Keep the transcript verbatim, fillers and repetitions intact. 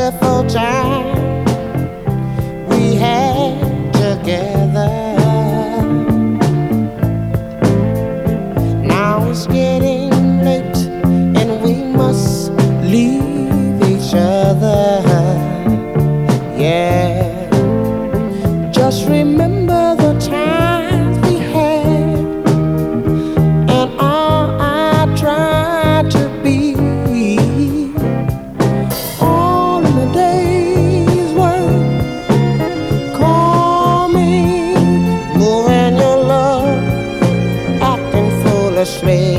wonderful time we had together. Now it's getting late and we must leave each other. Yeah, just remember the times we had and all I tried to be. All in a day's work, call me, moving your love, acting foolishly.